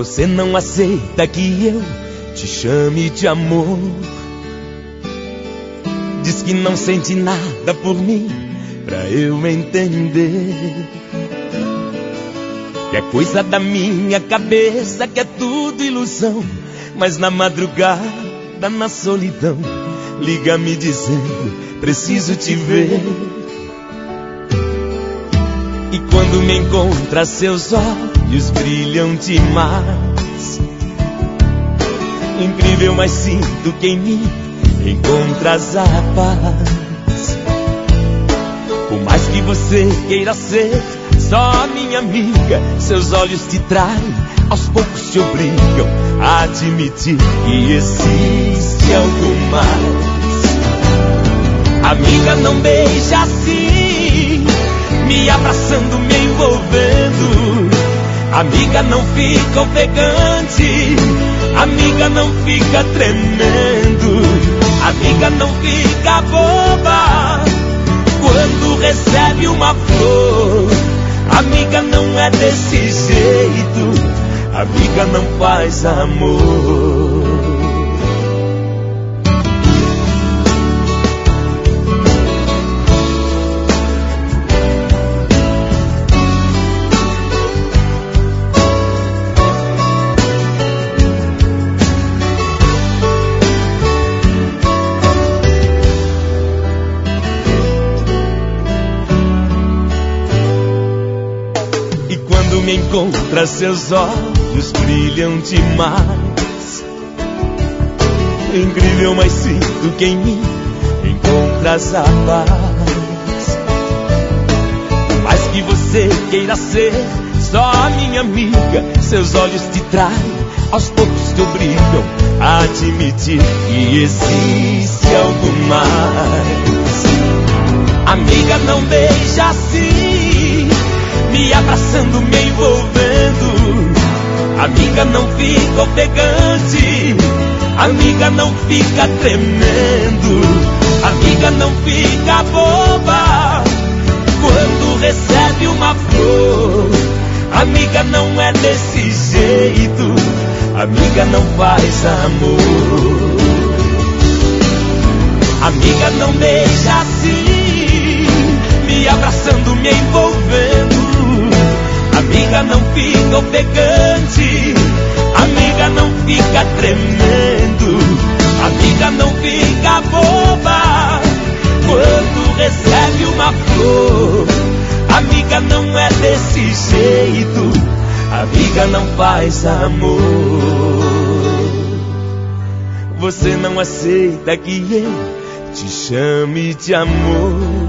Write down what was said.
Você não aceita que eu te chame de amor. Diz que não sente nada por mim, pra eu entender. Que é coisa da minha cabeça, que é tudo ilusão. Mas na madrugada, na solidão, liga me dizendo, preciso te ver. E quando me encontra, seus olhos brilham demais. Incrível, mas sinto que em mim encontras a paz. Por mais que você queira ser só minha amiga, seus olhos te traem, aos poucos te obrigam a admitir que existe algo mais. Amiga, não beija assim, me abraçando, me envolvendo. Amiga, não fica ofegante, amiga, não fica tremendo. Amiga, não fica boba quando recebe uma flor. Amiga, não é desse jeito, amiga, não faz amor. Me encontra, seus olhos brilham demais. Incrível, mas sinto que em mim encontras a paz. Por mais que você queira ser só minha amiga, seus olhos te traem, aos poucos te obrigam a admitir que existe algo mais. Amiga, não beija assim, me abraçando, me envolvendo. Amiga, não fica ofegante, amiga, não fica tremendo. Amiga, não fica boba quando recebe uma flor. Amiga, não é desse jeito, amiga, não faz amor. Amiga, não beija assim, me abraçando, me envolvendo. Amiga, não fica ofegante, amiga, não fica tremendo. Amiga, não fica boba quando recebe uma flor. Amiga, não é desse jeito, amiga, não faz amor. Você não aceita que eu te chame de amor.